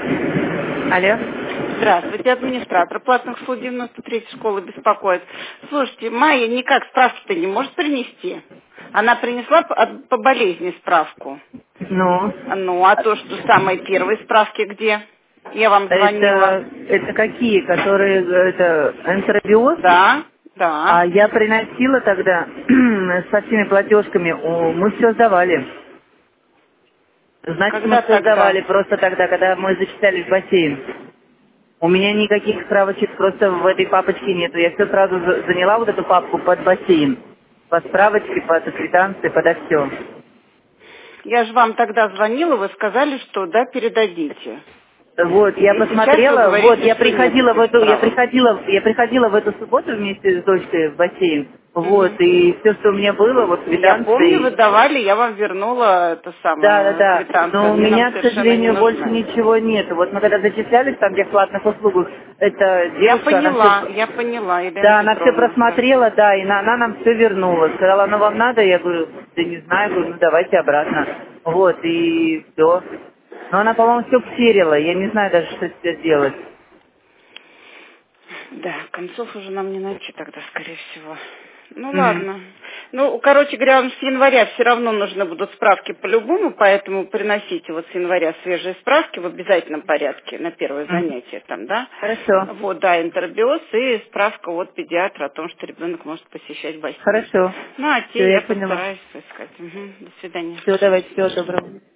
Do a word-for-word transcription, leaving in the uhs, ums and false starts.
Алло. Здравствуйте, администратор платных услуг девяносто третьей школы беспокоит. Слушайте, Майя никак справки-то не может принести. Она принесла по, от- по болезни справку. Ну, Ну, а то, что самые первые справки где? Я вам звонила. это, это какие, которые, это, энтеробиоз? Да, да. А я приносила тогда со всеми платежками, о, мы все сдавали. Значит, мы Когда все тогда? сдавали просто тогда, когда мы зачислялись в бассейн. У меня никаких справочек просто в этой папочке нету. Я все сразу за- заняла вот эту папку под бассейн. По справочке, под квитанции, подо все. Я же вам тогда звонила, вы сказали, что да, передадите. Вот, я И сейчас вы посмотрела, вот, говорите, я что нет приходила в этих эту, я справок. приходила, я приходила в эту субботу вместе с дочкой в бассейн, вот, Мгм. и все, что у меня было, вот, Я помню, вы квитанции, давали, я вам вернула это да, да, самое, да, квитанцию. но у Они нам меня, к совершенно не сожалению, больше нужны. ничего нет. Вот мы когда зачислялись там, где в платных услугах, эта Я девушка, она все, поняла, я поняла, Елена да, она все Петровна, да. просмотрела, да, и на- она нам все вернула. Сказала, ну вам надо? Я говорю, да не знаю, говорю, ну давайте обратно. Вот, и все. Но она, по-моему, все ксерила, я не знаю даже, что теперь делать. Да, концов уже нам не найти тогда, скорее всего. Ну Мгм. ладно. Ну, короче говоря, вам с января все равно нужны будут справки по-любому, поэтому приносите вот с января свежие справки в обязательном порядке на первое Мгм. занятие там, да? Хорошо, Вот, да, интербиоз и справка от педиатра о том, что ребенок может посещать бассейн. хорошо. Ну, а Все, те я я поняла. постараюсь искать. Мгм. До свидания. Все, давайте, всего доброго.